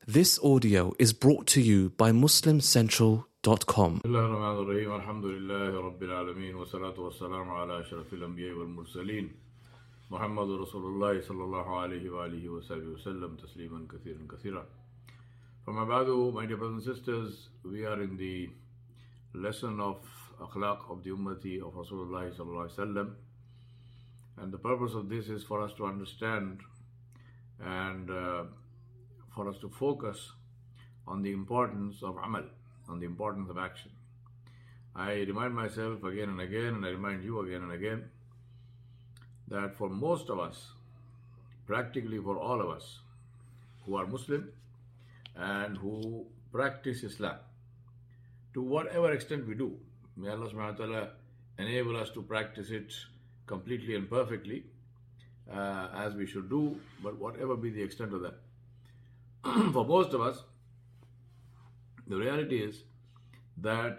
This audio is brought to you by MuslimCentral.com. بسم الله الرحمن الرحيم الحمد لله رب العالمين والصلاة والسلام على أشرف الأنبياء والمرسلين محمد رسول الله صلى الله عليه وآله وسلم تسليما كثيرا كثيرا. From بعد, my dear brothers and sisters, we are in the lesson of akhlaq of the ummati of Rasulullah sallallahu alaihi wasallam, and the purpose of this is for us to understand and for us to focus on the importance of amal, on the importance of action. I remind myself again and again, and I remind you again and again, that for most of us, practically for all of us who are Muslim and who practice Islam, to whatever extent we do, may Allah subhanahu wa ta'ala enable us to practice it completely and perfectly as we should do, but whatever be the extent of that. For most of us, the reality is that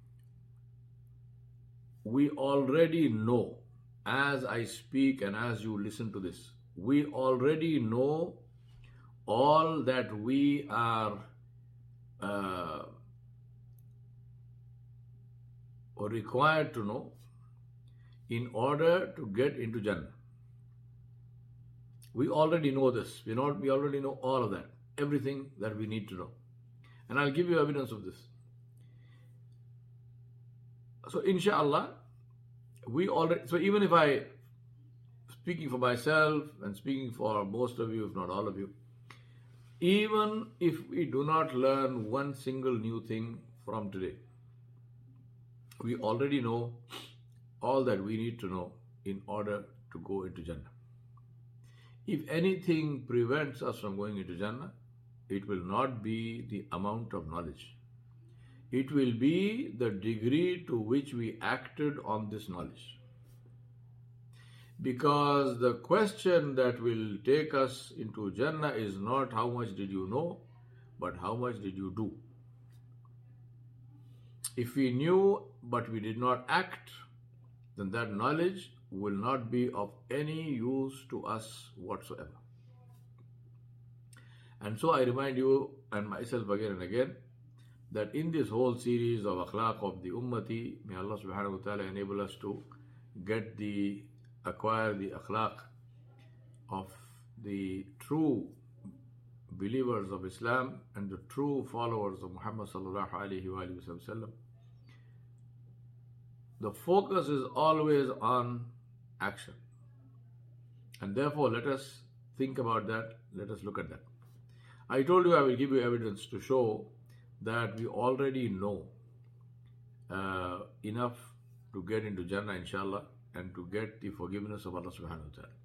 we already know, as I speak and as you listen to this, we already know all that we are required to know in order to get into Jannah. We already know this. We already know all of that, everything that we need to know. And I'll give you evidence of this. So inshallah, so even if I, speaking for myself and speaking for most of you, if not all of you, even if we do not learn one single new thing from today, we already know all that we need to know in order to go into Jannah. If anything prevents us from going into Jannah, it will not be the amount of knowledge. It will be the degree to which we acted on this knowledge. Because the question that will take us into Jannah is not how much did you know, but how much did you do. If we knew but we did not act, then that knowledge will not be of any use to us whatsoever. And so I remind you and myself again and again that in this whole series of akhlaq of the ummati, may Allah subhanahu wa ta'ala enable us to acquire the akhlaq of the true believers of Islam and the true followers of Muhammad sallallahu alayhi wa sallam. The focus is always on action. And therefore, let us think about that. Let us look at that. I told you I will give you evidence to show that we already know enough to get into Jannah, inshallah, and to get the forgiveness of Allah subhanahu wa ta'ala.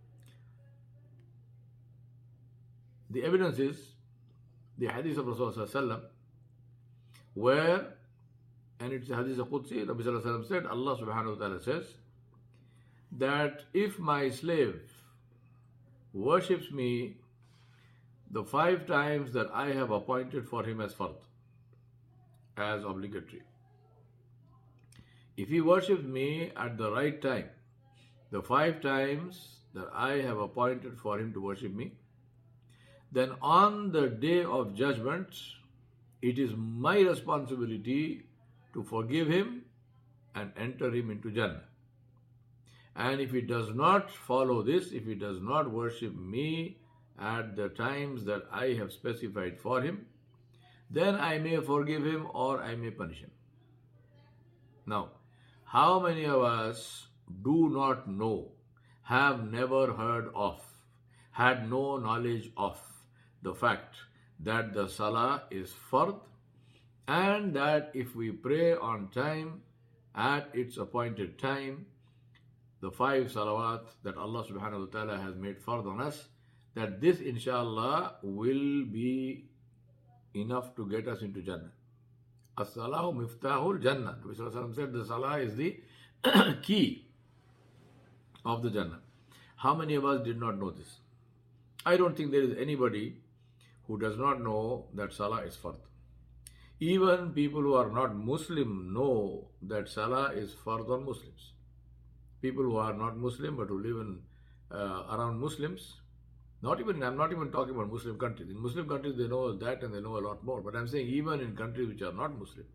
The evidence is the hadith of Rasulullah sallallahu alaihi wasallam, where, and it's a hadith of Qudsi, Nabi sallallahu alaihi wasallam said, Allah subhanahu wa ta'ala says, that if my slave worships me the 5 times that I have appointed for him as fard, as obligatory, if he worships me at the right time, the 5 times that I have appointed for him to worship me, then on the day of judgment, it is my responsibility to forgive him and enter him into Jannah. And if he does not follow this, if he does not worship me at the times that I have specified for him, then I may forgive him or I may punish him. Now, how many of us do not know, have never heard of, had no knowledge of the fact that the salah is fard, and that if we pray on time, at its appointed time, the 5 salawat that Allah subhanahu wa ta'ala has made fard on us, that this inshallah will be enough to get us into Jannah. As-salahu miftahul Jannah. Nabi sallallahu alaihi wasallam said the salah is the key of the Jannah. How many of us did not know this? I don't think there is anybody who does not know that salah is fard. Even people who are not Muslim know that salah is fard on Muslims. People who are not Muslim but who live around Muslims, I'm not even talking about Muslim countries. In Muslim countries, they know that and they know a lot more. But I'm saying even in countries which are not Muslim,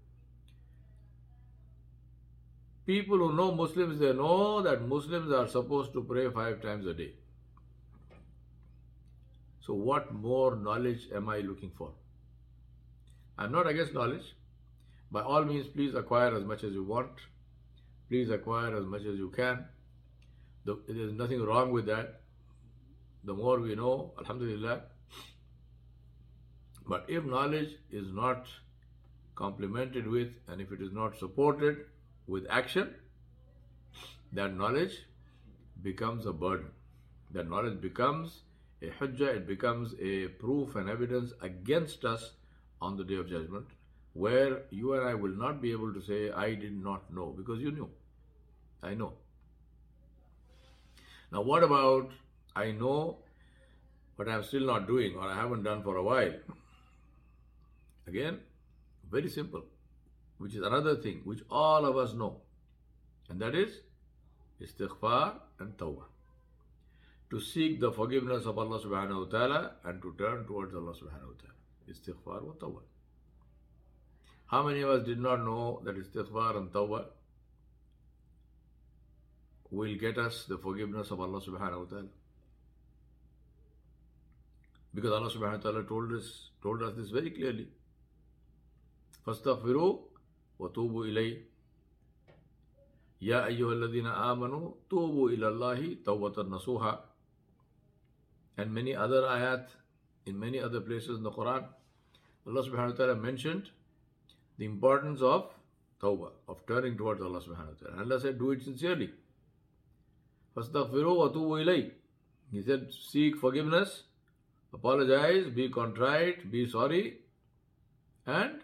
people who know Muslims, they know that Muslims are supposed to pray 5 times a day. So what more knowledge am I looking for? I'm not against knowledge. By all means, please acquire as much as you want. Please acquire as much as you can. There's nothing wrong with that. The more we know, alhamdulillah. But if knowledge is not complemented with, and if it is not supported with action, that knowledge becomes a burden. That knowledge becomes a hujjah, it becomes a proof and evidence against us on the Day of Judgment, where you and I will not be able to say, I did not know, because you knew. I know. Now what about, I know, but I'm still not doing, or I haven't done for a while? Again, very simple, which is another thing which all of us know, and that is istighfar and tawbah. To seek the forgiveness of Allah subhanahu wa ta'ala and to turn towards Allah subhanahu wa ta'ala. Istighfar wa tawbah. How many of us did not know that istighfar and tawbah will get us the forgiveness of Allah subhanahu wa ta'ala? Because Allah subhanahu wa ta'ala told us this very clearly. فَاسْتَغْفِرُوا وَتُوبُوا إِلَيْهِ يَا أَيُّهَا الَّذِينَ آمَنُوا تُوبُوا إِلَى اللَّهِ تَوْبَةً نَصُوحًا. And many other ayat, in many other places in the Quran, Allah subhanahu wa ta'ala mentioned the importance of tawbah, of turning towards Allah subhanahu wa ta'ala. Allah said, do it sincerely. فَاسْتَغْفِرُوا وَتُوبُوا إِلَيْهِ. He said, seek forgiveness, apologize, be contrite, be sorry, and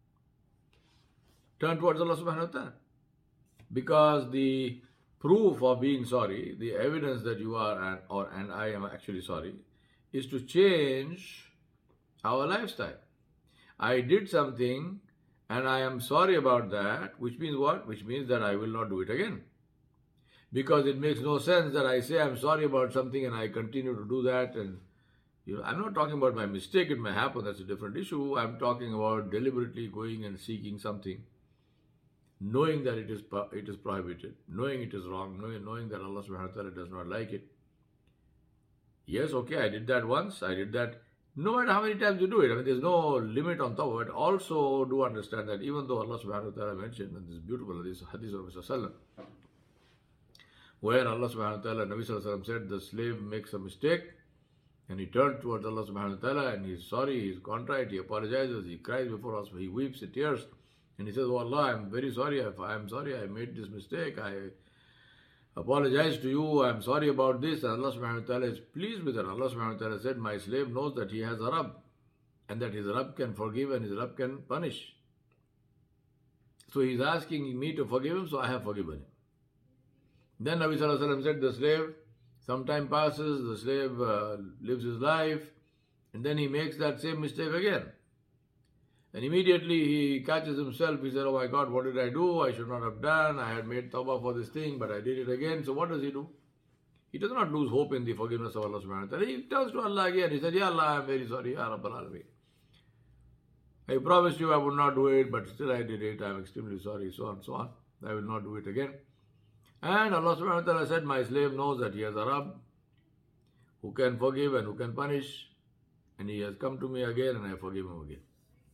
turn towards Allah subhanahu wa ta'ala. Because the proof of being sorry, the evidence that you are and I am actually sorry, is to change our lifestyle. I did something and I am sorry about that, which means what? Which means that I will not do it again. Because it makes no sense that I say I'm sorry about something and I continue to do that. And I'm not talking about my mistake, it may happen, that's a different issue. I'm talking about deliberately going and seeking something, knowing that it is prohibited, knowing it is wrong, knowing that Allah subhanahu wa ta'ala does not like it. Yes, okay, I did that once, I did that. No matter how many times you do it, I mean, there's no limit on tawbah. But also do understand that even though Allah subhanahu wa ta'ala mentioned in this beautiful hadith of Rasulullah sallallahu, where Allah subhanahu wa ta'ala, Nabi sallallahu alaihi wasallam said, the slave makes a mistake and he turned towards Allah subhanahu wa ta'ala and he's sorry, he's contrite, he apologizes, he cries before us, he weeps, he tears. And he says, oh Allah, I'm very sorry. I'm sorry I made this mistake. I apologize to you. I'm sorry about this. And Allah subhanahu wa ta'ala is pleased with it. Allah subhanahu wa ta'ala said, my slave knows that he has a Rabb and that his Rabb can forgive and his Rabb can punish. So he's asking me to forgive him, so I have forgiven him. Then Nabi sallallahu alaihi wasallam said, the slave, some time passes, the slave lives his life, and then he makes that same mistake again. And immediately he catches himself, he said, oh my God, what did I do? I should not have done. I had made tawbah for this thing, but I did it again. So what does he do? He does not lose hope in the forgiveness of Allah subhanahu wa ta'ala. He turns to Allah again. He said, Ya Allah, I'm very sorry, Ya Rabbal Alameen. I promised you I would not do it, but still I did it. I'm extremely sorry, so on and so on. I will not do it again. And Allah subhanahu wa ta'ala said, my slave knows that he has a Rabb who can forgive and who can punish. And he has come to me again and I forgive him again.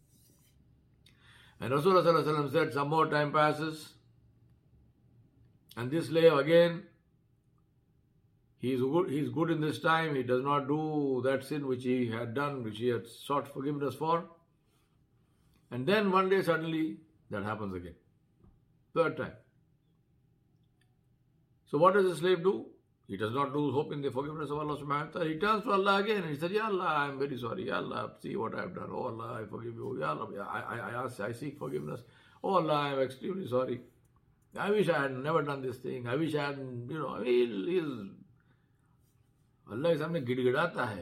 And Rasulullah sallallahu alaihi wasallam said, some more time passes, and this slave again, he's good in this time, he does not do that sin which he had done, which he had sought forgiveness for. And then one day suddenly, that happens again. Third time. So what does the slave do? He does not lose hope in the forgiveness of Allah subhanahu wa ta'ala. He turns to Allah again and he said, Ya Allah, I am very sorry. Ya Allah, see what I have done. Oh Allah, I forgive you. Ya Allah, I seek forgiveness. Oh Allah, I am extremely sorry. I wish I had never done this thing. I wish I hadn't, he is, Allah के सामने गिड़गिड़ाता है.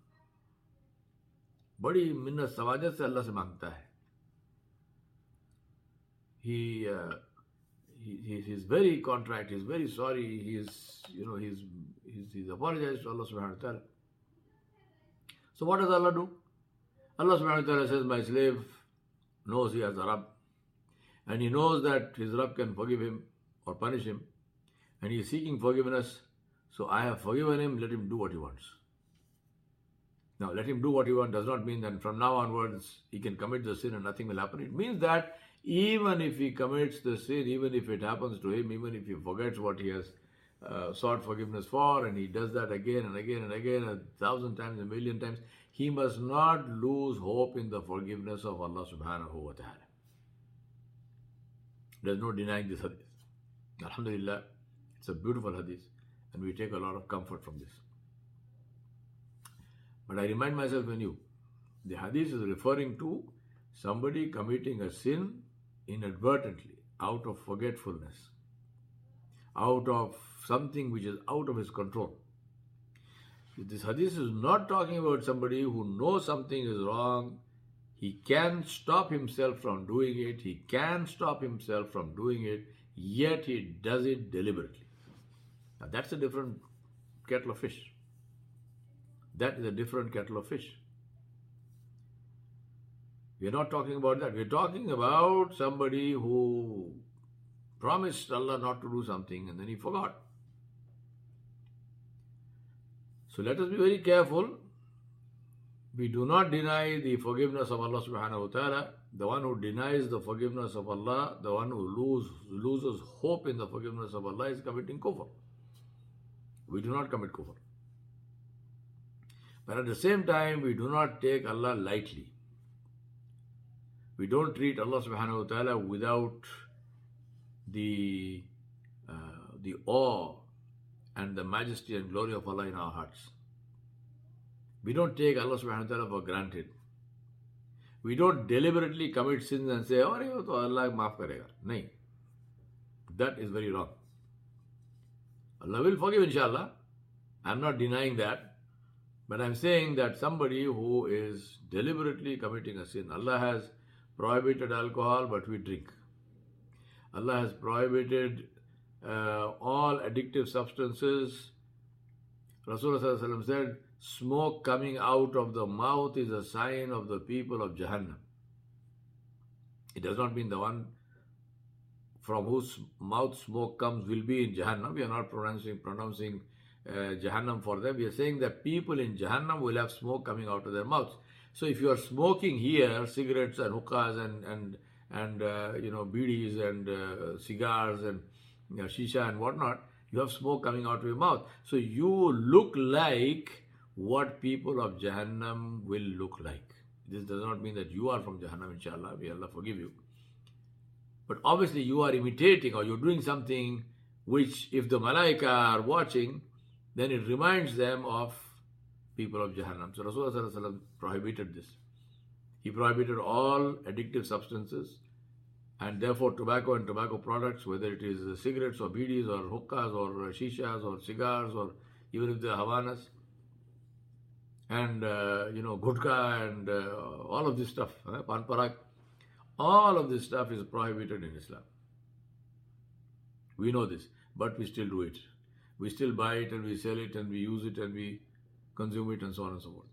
बड़ी मिन्नत सवाजत से अल्लाह से मांगता है. He's very contrite, he's very sorry, he's apologized to Allah subhanahu wa ta'ala. So what does Allah do? Allah subhanahu wa ta'ala says, my slave knows he has a Rabb, and he knows that his Rabb can forgive him or punish him, and he is seeking forgiveness. So I have forgiven him, let him do what he wants. Now, let him do what he wants does not mean that from now onwards he can commit the sin and nothing will happen. It means that even if he commits the sin, even if it happens to him, even if he forgets what he has sought forgiveness for, and he does that again and again and again, 1,000 times, 1,000,000 times, he must not lose hope in the forgiveness of Allah subhanahu wa ta'ala. There's no denying this hadith. Alhamdulillah, it's a beautiful hadith, and we take a lot of comfort from this. But I remind myself anew, the hadith is referring to somebody committing a sin inadvertently, out of forgetfulness, out of something which is out of his control. This hadith is not talking about somebody who knows something is wrong. He can stop himself from doing it. He can stop himself from doing it, yet he does it deliberately. Now that's a different kettle of fish. That is a different kettle of fish. We are not talking about that. We are talking about somebody who promised Allah not to do something and then he forgot. So let us be very careful. We do not deny the forgiveness of Allah subhanahu wa ta'ala. The one who denies the forgiveness of Allah, the one who loses hope in the forgiveness of Allah is committing kufr. We do not commit kufr. But at the same time, we do not take Allah lightly. We don't treat Allah subhanahu wa ta'ala without the awe and the majesty and glory of Allah in our hearts. We don't take Allah subhanahu wa ta'ala for granted. We don't deliberately commit sins and say, oh, to Allah maaf karega. No. That is very wrong. Allah will forgive, inshallah. I'm not denying that. But I'm saying that somebody who is deliberately committing a sin, Allah has prohibited alcohol, but we drink. Allah has prohibited all addictive substances. Rasulullah said, smoke coming out of the mouth is a sign of the people of Jahannam. It does not mean the one from whose mouth smoke comes will be in Jahannam. We are not pronouncing Jahannam for them. We are saying that people in Jahannam will have smoke coming out of their mouths. So if you are smoking here cigarettes and hookahs and bidis and cigars and shisha and whatnot, you have smoke coming out of your mouth. So you look like what people of Jahannam will look like. This does not mean that you are from Jahannam, inshallah. May Allah forgive you. But obviously you are imitating or you're doing something which, if the malaika are watching, then it reminds them of people of Jahannam. So Rasulullah prohibited this. He prohibited all addictive substances, and therefore tobacco and tobacco products, whether it is cigarettes or bidis or hookahs or shishas or cigars or even if they are Havanas, and gutka and all of this stuff, pan parak, all of this stuff is prohibited in Islam. We know this, but we still do it. We still buy it and we sell it and we use it and we consume it and so on and so forth.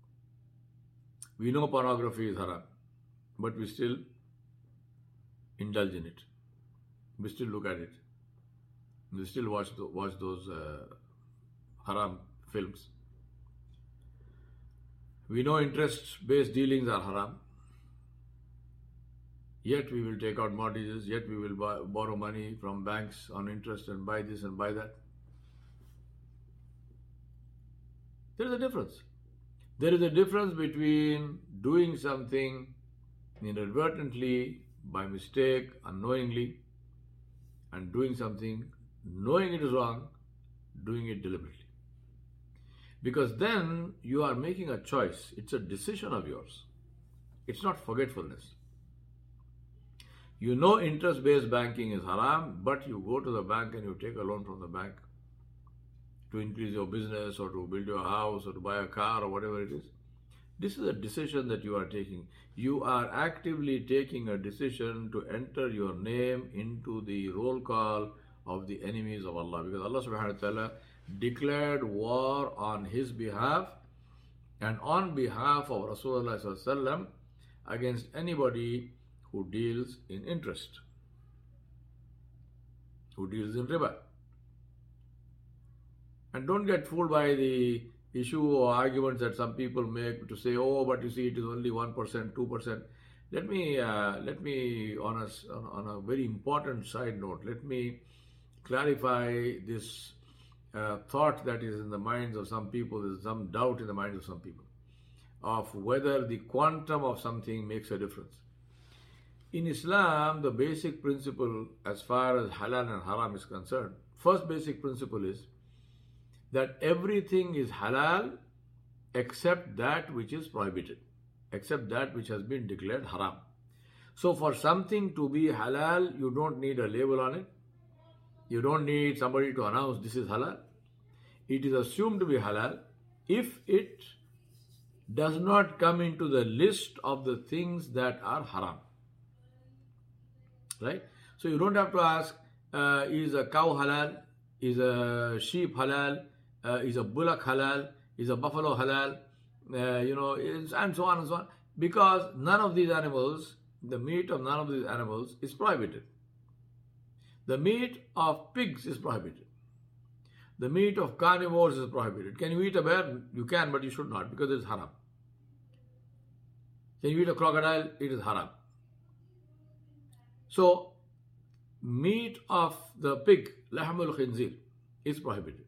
We know pornography is haram, but we still indulge in it. We still look at it. We still watch those haram films. We know interest-based dealings are haram. Yet we will take out mortgages, yet we will borrow money from banks on interest and buy this and buy that. There is a difference. There is a difference between doing something inadvertently, by mistake, unknowingly, and doing something knowing it is wrong, doing it deliberately. Because then you are making a choice. It's a decision of yours. It's not forgetfulness. You know interest-based banking is haram, but you go to the bank and you take a loan from the bank to increase your business or to build your house or to buy a car or whatever it is. This is a decision that you are taking. You are actively taking a decision to enter your name into the roll call of the enemies of Allah, because Allah subhanahu wa ta'ala declared war on His behalf and on behalf of Rasulullah sallallahu alaihi wasallam against anybody who deals in interest, who deals in riba. And don't get fooled by the issue or arguments that some people make to say, oh, but you see, it is only 1%, 2%. Let me, on a very important side note, let me clarify this thought that is in the minds of some people. There's some doubt in the minds of some people of whether the quantum of something makes a difference. In Islam, the basic principle as far as halal and haram is concerned, first basic principle is that everything is halal except that which is prohibited, except that which has been declared haram. So for something to be halal, you don't need a label on it. You don't need somebody to announce this is halal. It is assumed to be halal if it does not come into the list of the things that are haram. Right? So you don't have to ask, is a cow halal? Is a sheep halal? Is a bullock halal? Is a buffalo halal? And so on and so on. Because none of these animals, the meat of none of these animals is prohibited. The meat of pigs is prohibited. The meat of carnivores is prohibited. Can you eat a bear? You can, but you should not because it is haram. Can you eat a crocodile? It is haram. So, meat of the pig, lahmul khinzir, is prohibited.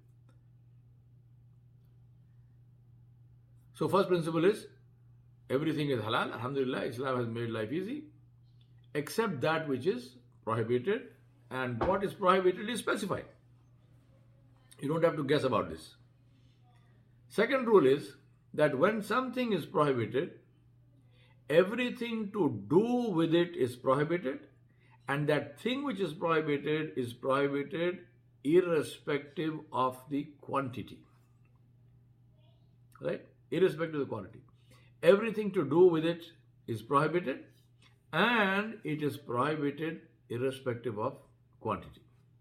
So, first principle is everything is halal. Alhamdulillah, Islam has made life easy, except that which is prohibited, and what is prohibited is specified. You don't have to guess about this. Second rule is that when something is prohibited, everything to do with it is prohibited, and that thing which is prohibited irrespective of the quantity. Right? Irrespective of the quantity. Everything to do with it is prohibited, and it is prohibited irrespective of quantity.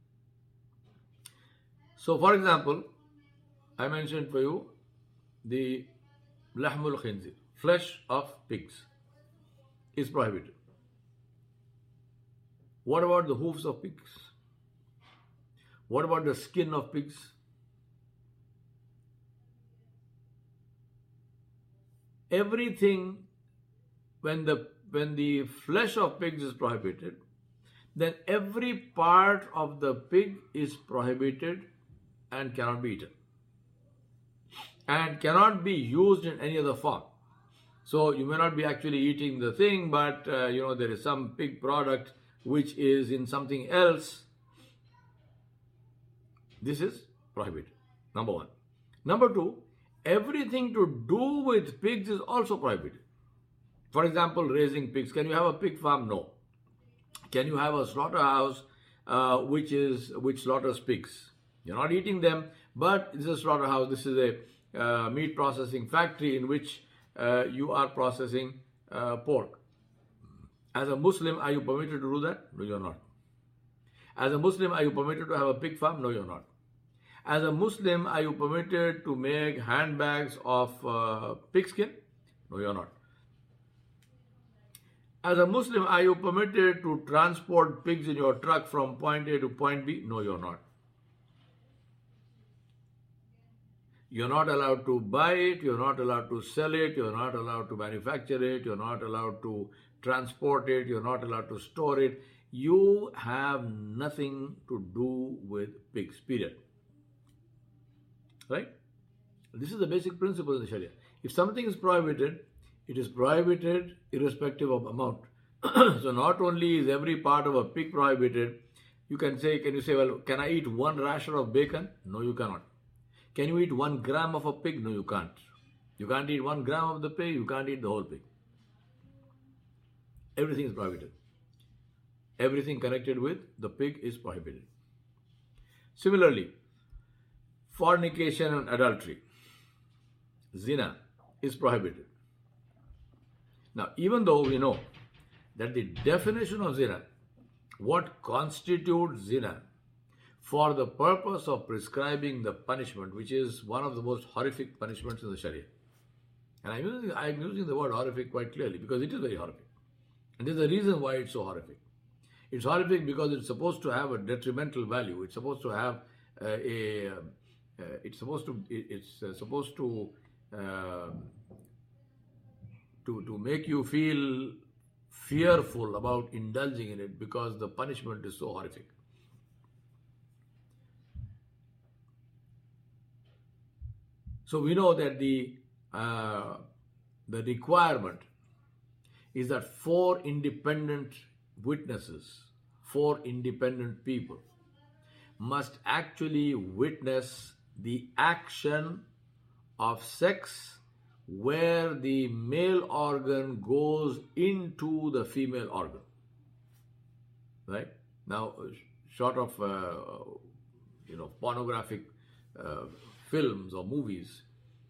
So, for example, I mentioned for you the lahmul khinzir, flesh of pigs, is prohibited. What about the hoofs of pigs? What about the skin of pigs? Everything, when the flesh of pigs is prohibited, then every part of the pig is prohibited and cannot be eaten and cannot be used in any other form. So you may not be actually eating the thing, but there is some pig product which is in something else. This is prohibited. Number one. Number two, everything to do with pigs is also prohibited. For example, raising pigs. Can you have a pig farm? No. Can you have a slaughterhouse which slaughters pigs? You're not eating them, but this is a slaughterhouse. This is a meat processing factory in which you are processing pork. As a Muslim, are you permitted to do that? No, you're not. As a Muslim, are you permitted to have a pig farm? No, you're not. As a Muslim, are you permitted to make handbags of pigskin? No, you're not. As a Muslim, are you permitted to transport pigs in your truck from point A to point B? No, you're not. You're not allowed to buy it, you're not allowed to sell it, you're not allowed to manufacture it, you're not allowed to transport it, you're not allowed to store it. You have nothing to do with pigs, period. Right? This is the basic principle in the Sharia. If something is prohibited, it is prohibited irrespective of amount. So not only is every part of a pig prohibited, can you say, well, can I eat one rasher of bacon? No, you cannot. Can you eat 1 gram of a pig? No, you can't. You can't eat 1 gram of the pig, you can't eat the whole pig. Everything is prohibited. Everything connected with the pig is prohibited. Similarly, fornication and adultery, zina, is prohibited. Now, even though we know that the definition of zina, what constitutes zina, for the purpose of prescribing the punishment, which is one of the most horrific punishments in the Sharia, And I'm using the word horrific quite clearly because it is very horrific. And there's a reason why it's so horrific. It's horrific because it's supposed to have a detrimental value. It's supposed to have it's supposed to make you feel fearful about indulging in it because the punishment is so horrific. So we know that the requirement is that 4 independent witnesses, 4 independent people must actually witness the action of sex where the male organ goes into the female organ. Right? Now, short of pornographic films or movies,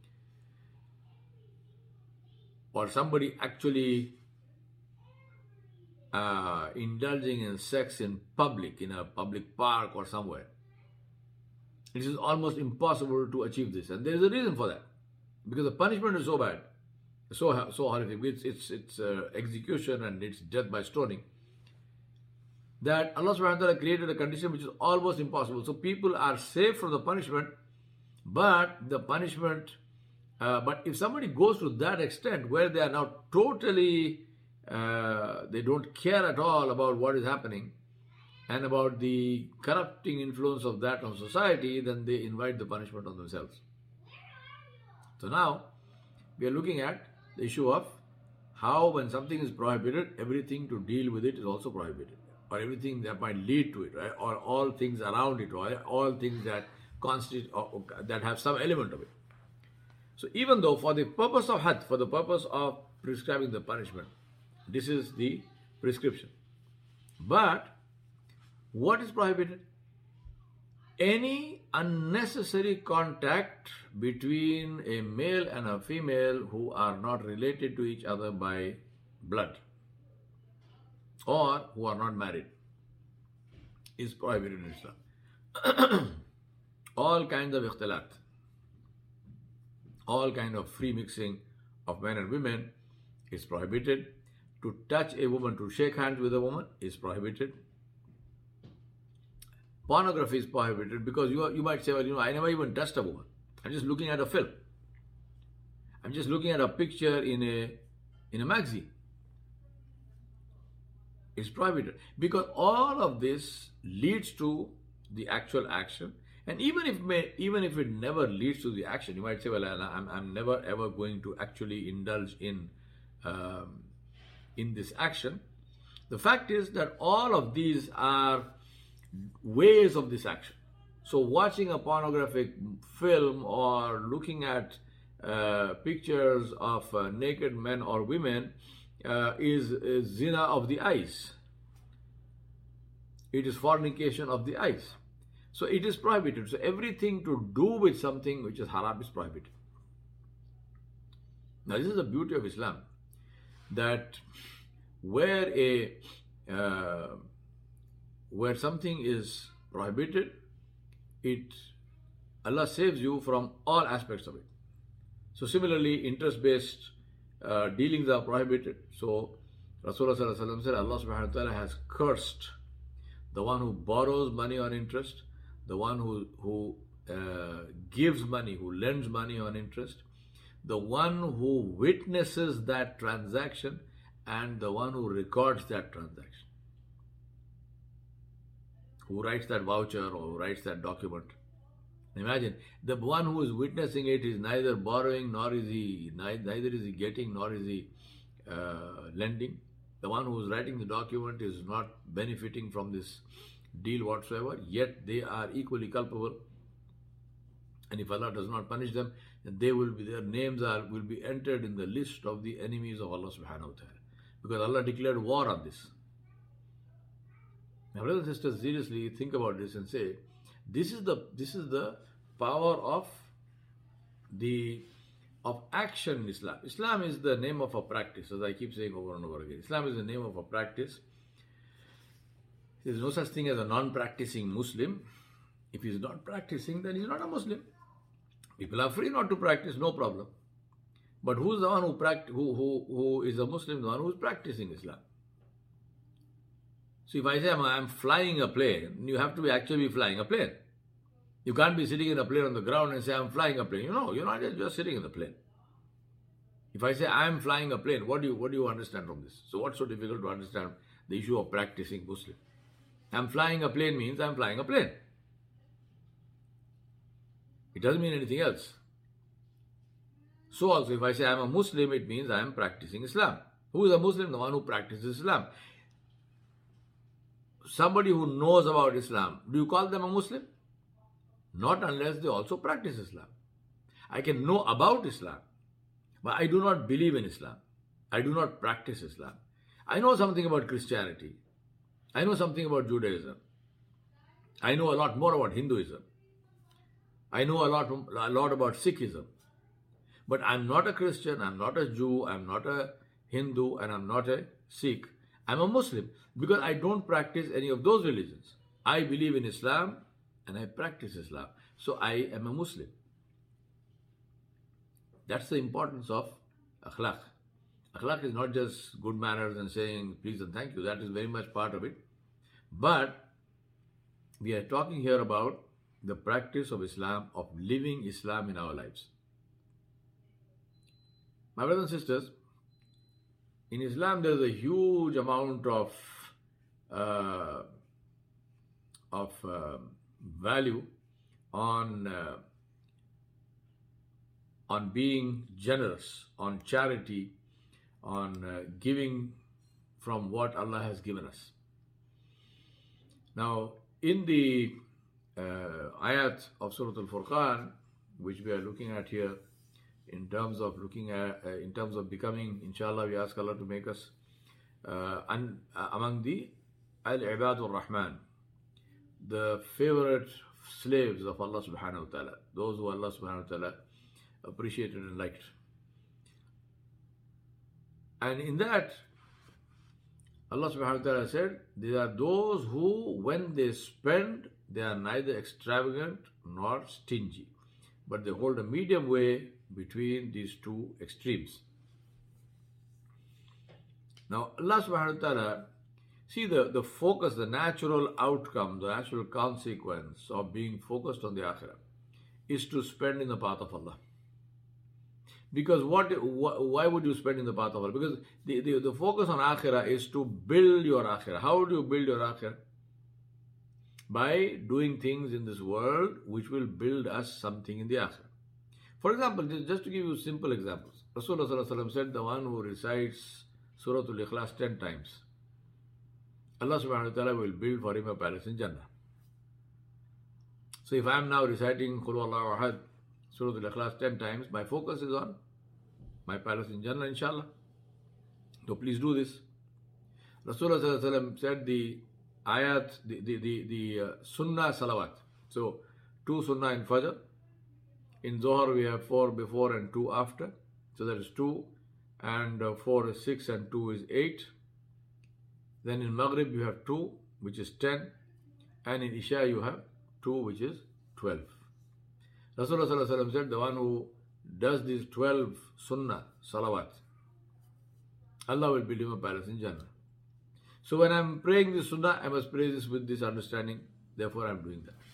or somebody actually indulging in sex in public, in a public park or somewhere, it is almost impossible to achieve this. And there is a reason for that. Because the punishment is so bad, so horrific, it's execution and it's death by stoning, that Allah subhanahu wa ta'ala created a condition which is almost impossible. So people are safe from the punishment, but if somebody goes to that extent where they are now totally, they don't care at all about what is happening and about the corrupting influence of that on society, then they invite the punishment on themselves. So now we are looking at the issue of how when something is prohibited, everything to deal with it is also prohibited, or everything that might lead to it, right? Or all things around it, or all things that constitute or that have some element of it. So even though for the purpose of had, for the purpose of prescribing the punishment, this is the prescription. But what is prohibited? Any unnecessary contact between a male and a female who are not related to each other by blood or who are not married is prohibited in Islam. All kinds of ikhtilat, all kind of free mixing of men and women is prohibited. To touch a woman, to shake hands with a woman is prohibited. Pornography is prohibited because you might say, well, I never even touched a woman. I'm just looking at a film. I'm just looking at a picture in a magazine. It's prohibited because all of this leads to the actual action. And even if it never leads to the action, you might say, well, I'm never ever going to actually indulge in this action. The fact is that all of these are ways of this action. So watching a pornographic film or looking at pictures of naked men or women is zina of the eyes. It is fornication of the eyes. So it is prohibited. So everything to do with something which is haram is prohibited. Now this is the beauty of Islam, that where something is prohibited, Allah saves you from all aspects of it. So similarly, interest-based dealings are prohibited. So Rasulullah sallallahu alaihi wasallam said, Allah subhanahu wa ta'ala has cursed the one who borrows money on interest, the one who gives money, who lends money on interest, the one who witnesses that transaction, and the one who records that transaction, who writes that voucher or who writes that document. Imagine, the one who is witnessing it is neither borrowing neither is he getting nor is he lending. The one who is writing the document is not benefiting from this deal whatsoever, yet they are equally culpable. And if Allah does not punish them, then their names will be entered in the list of the enemies of Allah subhanahu wa ta'ala. Because Allah declared war on this. Now, brothers and sisters, seriously think about this and say, this is the power of action in Islam. Islam is the name of a practice, as I keep saying over and over again. Islam is the name of a practice. There is no such thing as a non-practicing Muslim. If he is not practicing, then he is not a Muslim. People are free not to practice, no problem. But who's the one who is a Muslim? The one who's practicing Islam. So if I say I'm flying a plane, you have to actually be flying a plane. You can't be sitting in a plane on the ground and say I'm flying a plane. You know, you're not just sitting in the plane. If I say I'm flying a plane, what do you understand from this? So what's so difficult to understand the issue of practicing Muslim? I'm flying a plane means I'm flying a plane. It doesn't mean anything else. So also if I say I'm a Muslim, it means I'm practicing Islam. Who is a Muslim? The one who practices Islam. Somebody who knows about Islam, do you call them a Muslim? Not unless they also practice Islam. I can know about Islam, but I do not believe in Islam. I do not practice Islam. I know something about Christianity. I know something about Judaism. I know a lot more about Hinduism. I know a lot about Sikhism. But I'm not a Christian, I'm not a Jew, I'm not a Hindu, and I'm not a Sikh. I'm a Muslim because I don't practice any of those religions. I believe in Islam and I practice Islam. So I am a Muslim. That's the importance of akhlaq. Akhlaq is not just good manners and saying please and thank you. That is very much part of it. But we are talking here about the practice of Islam, of living Islam in our lives. My brothers and sisters, in Islam there is a huge amount of value on being generous, on charity, on giving from what Allah has given us. Now, in the ayat of Surah Al-Furqan, which we are looking at here, in terms of becoming, inshallah, we ask Allah to make us among the Al-Ibadur Rahman, the favorite slaves of Allah subhanahu wa ta'ala, those who Allah subhanahu wa ta'ala appreciated and liked. And in that, Allah subhanahu wa ta'ala said, these are those who, when they spend, they are neither extravagant nor stingy, but they hold a medium way between these two extremes. Now, Allah subhanahu wa ta'ala, see the focus, the natural outcome, the natural consequence of being focused on the akhirah is to spend in the path of Allah. Because why would you spend in the path of Allah? Because the focus on akhirah is to build your akhirah. How do you build your akhirah? By doing things in this world which will build us something in the akhirah. For example, just to give you simple examples, Rasulullah said, the one who recites Surah Al-Ikhlas 10 times, Allah subhanahu wa ta'ala will build for him a palace in Jannah. So if I am now reciting Qul Huwallahu Ahad, Surah Al-Ikhlas 10 times, my focus is on my palace in Jannah, inshallah. So please do this. Rasulullah said the ayat, the sunnah salawat. So 2 sunnah in Fajr. In Zohar we have 4 before and 2 after. So that is 2. And 4 is 6 and 2 is 8. Then in Maghrib you have 2, which is 10. And in Isha you have 2, which is 12. Rasulullah said, the one who does these 12 sunnah salawat, Allah will build him a palace in Jannah. So when I'm praying this sunnah, I must pray this with this understanding. Therefore I'm doing that.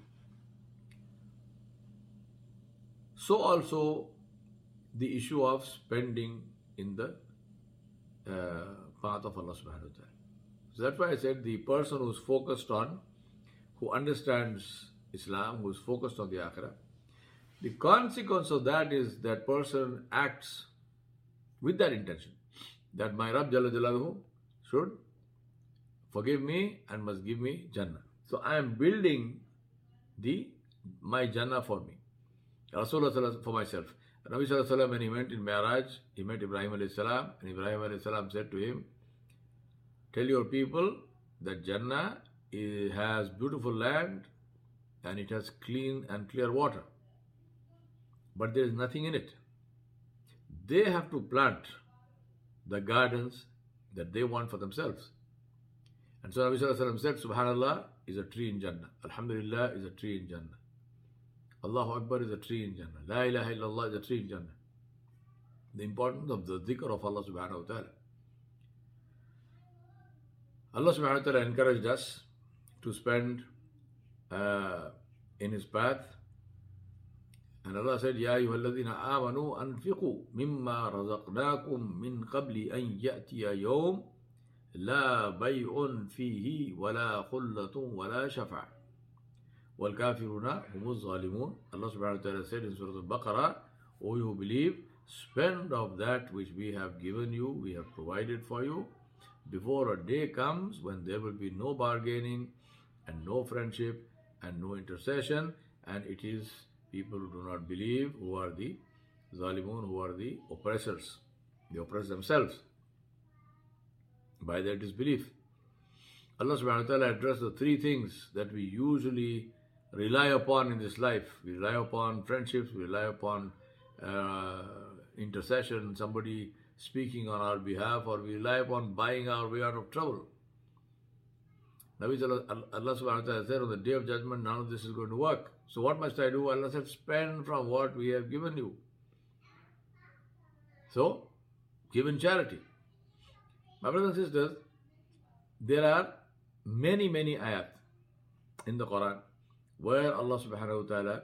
So also the issue of spending in the path of Allah subhanahu wa ta'ala. So that's why I said the person who's focused on, who understands Islam, who's focused on the akhirah, the consequence of that is that person acts with that intention, that my Rabb Jalla Jalaluhu should forgive me and must give me Jannah. So I am building my Jannah for me. Rasulullah for myself. Nabi Sallallahu Alaihi Wasallam, when he went in Mi'raj, he met Ibrahim Alayhi Salam, and Ibrahim Alayhi Salam said to him, tell your people that Jannah has beautiful land and it has clean and clear water. But there is nothing in it. They have to plant the gardens that they want for themselves. And so Nabi Sallallahu Alaihi Wasallam said, Subhanallah is a tree in Jannah. Alhamdulillah is a tree in Jannah. Allahu Akbar is a tree in Jannah. La ilaha illallah is a tree in Jannah. the importance of the dhikr of Allah subhanahu wa ta'ala. Allah subhanahu wa ta'ala encouraged us to spend in His path. And Allah said, Ya ayyuhalladhina amanu anfiqu mimma razaqnakum min qabli an ya'tiya yawm la bay'un fihi wala khullatun wala shafa' wal kafiruna humuz zalimun. Allah subhanahu wa ta'ala said in Surah Al-Baqarah, O you who believe, spend of that which we have given you, we have provided for you, before a day comes when there will be no bargaining and no friendship and no intercession, and it is people who do not believe who are the zalimun, who are the oppressors. They oppress themselves by their disbelief. Allah subhanahu wa ta'ala addressed the three things that we usually rely upon in this life. We rely upon friendships, we rely upon intercession, somebody speaking on our behalf, or we rely upon buying our way out of trouble. Allah subhanahu wa ta'ala said, on the day of judgment, none of this is going to work. So what must I do? Allah said, spend from what we have given you. So, give in charity. My brothers and sisters, there are many ayat in the Quran where Allah subhanahu wa ta'ala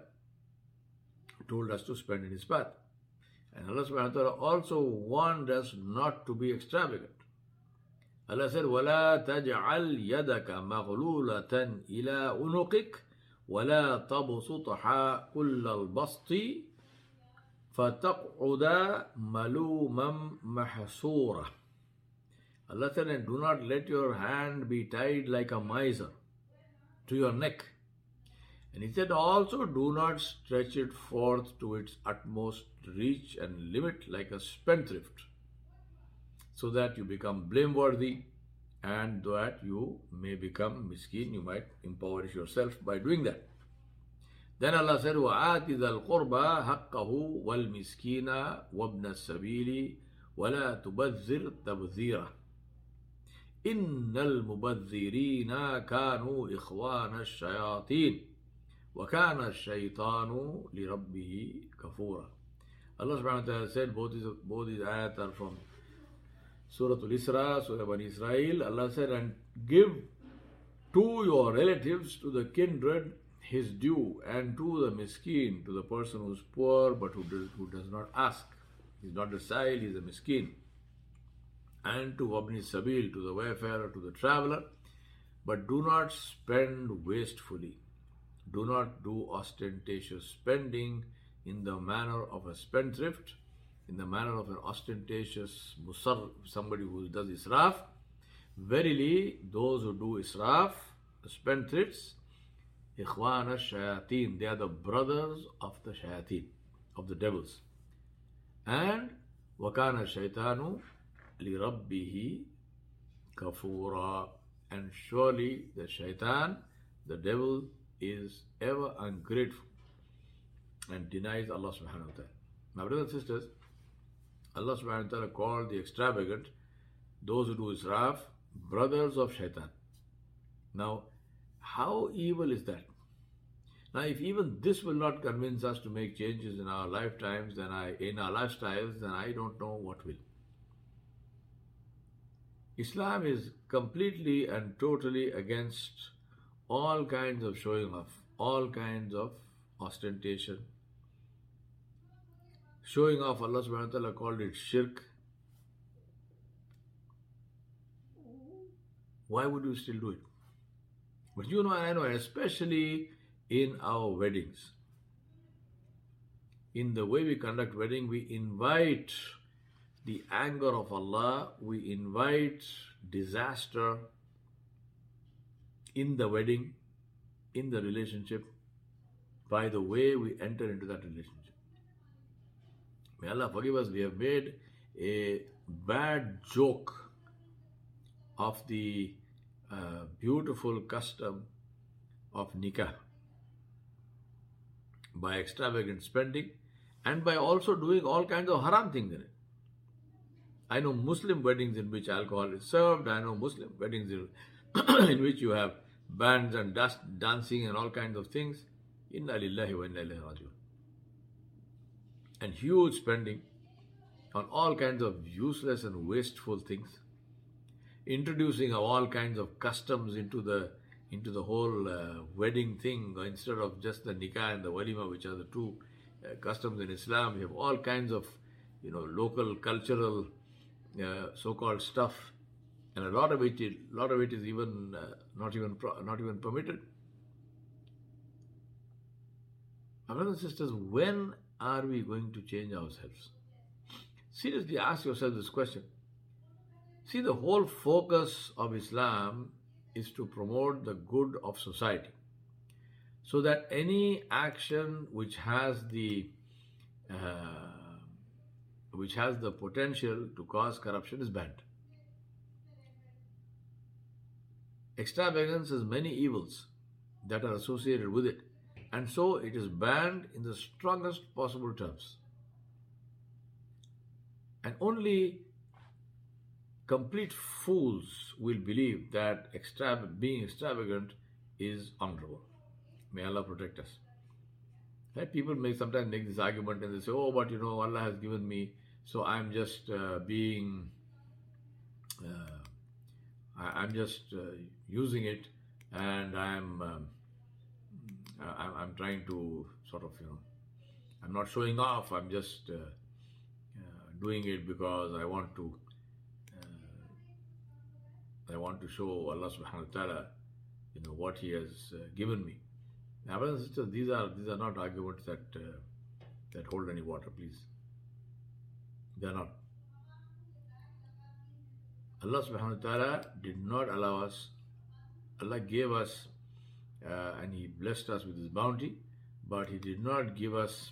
told us to spend in His path. And Allah subhanahu wa ta'ala also warned us not to be extravagant. Allah said, وَلَا تَجْعَلْ يَدَكَ مَغْلُولَةً إِلَىٰ أُنُقِكَ وَلَا تَبْسُطْهَا كُلَّ الْبَسْطِ فَتَقْعُدَ مَلُومًا مَحْسُورًا. Allah said, and do not let your hand be tied like a miser to your neck. And He said also, do not stretch it forth to its utmost reach and limit like a spendthrift, so that you become blameworthy and that you may become miskin. You might impoverish yourself by doing that. Then Allah said, وَآتِ ذَا الْقُرْبَى حَقَّهُ وَالْمِسْكِينَ وَابْنَ السَّبِيلِ وَلَا تُبَذِّرْ تَبْذِيرًا إِنَّ الْمُبَذِّرِينَ كَانُوا إِخْوَانَ الشَّيَاطِينَ وَكَانَ الشَّيْطَانُ لِرَبِّهِ كَفُورًا. Allah subhanahu wa ta'ala said, both these ayat are from Surah Al-Isra, Surah Bani Israel. Allah said, and give to your relatives, to the kindred, his due, and to the miskin, to the person who is poor but who does not ask. He is not a sa'il, he is a miskin. And to Wabni Sabil, to the wayfarer, to the traveler. But do not spend wastefully. Do not do ostentatious spending in the manner of a spendthrift, in the manner of an ostentatious musar, somebody who does israf. Verily, those who do israf, spendthrifts, ikhwana shayateen, they are the brothers of the shayateen, of the devils. And wakana shaitanu li rabbihi kafura, and surely the shaitan, the devil, is ever ungrateful and denies Allah subhanahu wa ta'ala. My brothers and sisters, Allah subhanahu wa ta'ala called the extravagant, those who do israf, brothers of shaitan. Now, how evil is that? Now, if even this will not convince us to make changes in our lifetimes, in our lifestyles, then I don't know what will. Islam is completely and totally against all kinds of showing off, all kinds of ostentation. Showing off, Allah subhanahu wa ta'ala called it shirk. Why would you still do it? But you know, I know, especially in our weddings. In the way we conduct wedding, we invite the anger of Allah, we invite disaster in the wedding, in the relationship, by the way we enter into that relationship. May Allah forgive us, we have made a bad joke of the beautiful custom of nikah by extravagant spending and by also doing all kinds of haram things in it. I know Muslim weddings in which alcohol is served. I know Muslim weddings in which you have bands and dancing and all kinds of things. Inna lillahi wa inna ilayhi raji'un. And huge spending on all kinds of useless and wasteful things, introducing all kinds of customs into the whole wedding thing, instead of just the nikah and the walima, which are the two customs in Islam. You have all kinds of local cultural so-called stuff, and a lot of it is even not even permitted. My brothers and sisters, when are we going to change ourselves? Seriously ask yourself this question. See, the whole focus of Islam is to promote the good of society, so that any action which has the potential to cause corruption is banned. Extravagance has many evils that are associated with it, and so it is banned in the strongest possible terms. And only complete fools will believe that being extravagant is honorable. May Allah protect us. Right? People sometimes make this argument and they say, oh, but Allah has given me, so I'm just using it, and I'm trying to sort of, I'm not showing off, I'm just doing it because I want to show Allah subhanahu wa ta'ala, what He has given me. Now, brothers and sisters, these are not arguments that hold any water, please. They are not. Allah subhanahu wa ta'ala did not allow us. Allah gave us and He blessed us with His bounty, but He did not give us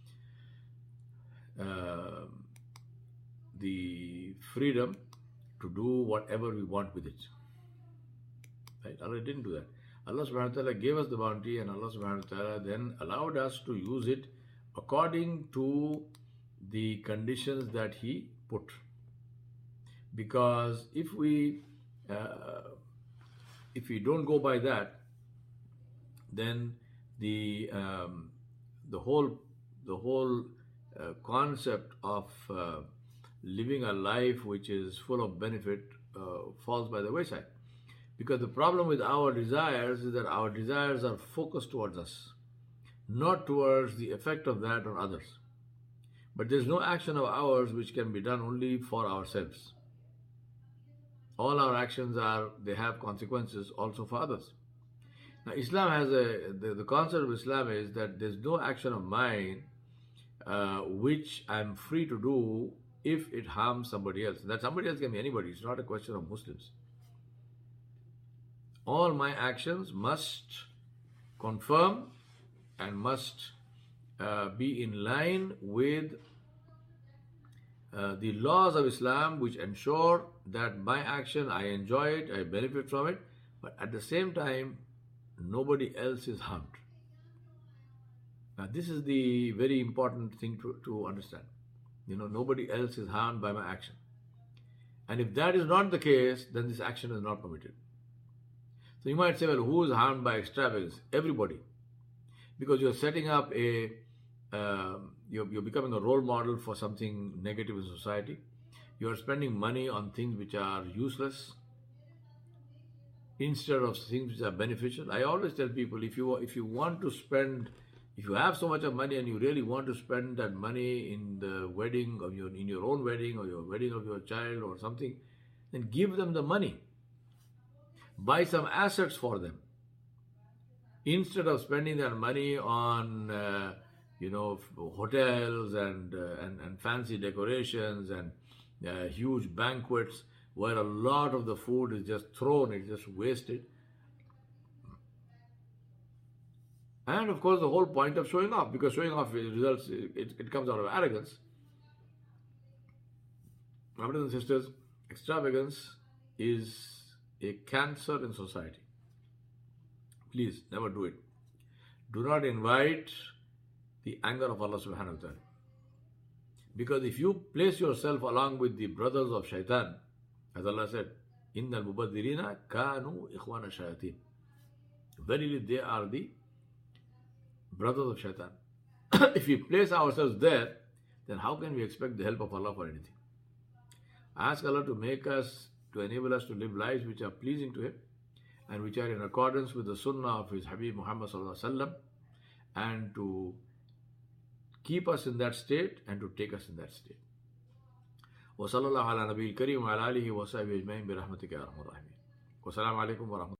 the freedom to do whatever we want with it. Right? Allah didn't do that. Allah subhanahu wa ta'ala gave us the bounty, and Allah subhanahu wa ta'ala then allowed us to use it according to the conditions that He put. Because if we don't go by that, then the whole concept of living a life which is full of benefit falls by the wayside. Because the problem with our desires is that our desires are focused towards us, not towards the effect of that on others. But there's no action of ours which can be done only for ourselves. All our actions they have consequences also for others. Now, Islam has the concept of Islam is that there's no action of mine which I'm free to do if it harms somebody else. That somebody else can be anybody. It's not a question of Muslims. All my actions must confirm and must be in line with the laws of Islam, which ensure that my action, I enjoy it, I benefit from it, but at the same time, nobody else is harmed. Now, this is the very important thing to understand. Nobody else is harmed by my action. And if that is not the case, then this action is not permitted. So you might say, well, who is harmed by extravagance? Everybody. Because you're setting up you're becoming a role model for something negative in society. You're spending money on things which are useless instead of things which are beneficial. I always tell people, if you want to spend, if you have so much of money and you really want to spend that money in the wedding of in your own wedding or your wedding of your child or something, then give them the money. Buy some assets for them. Instead of spending that money on hotels and fancy decorations and huge banquets where a lot of the food is just thrown, it's just wasted. And of course, the whole point of showing off, because showing off results, it comes out of arrogance. My brothers and sisters, extravagance is a cancer in society. Please, never do it. Do not invite the anger of Allah subhanahu wa ta'ala. Because if you place yourself along with the brothers of shaitan, as Allah said, إِنَّ الْمُبَذِّرِينَ كَانُوا إِخْوَانَ الشَّيَاطِينَ. Verily, they are the brothers of shaitan. If we place ourselves there, then how can we expect the help of Allah for anything? Ask Allah to make us, to enable us to live lives which are pleasing to Him and which are in accordance with the sunnah of His Habib Muhammad sallallahu alaihi wasallam, and to keep us in that state and to take us in that state. وصلى الله على نبي الكريم وعلى آله وصحبه أجمعين برحمتك يا أرحم الراحمين. والسلام عليكم ورحمة الله.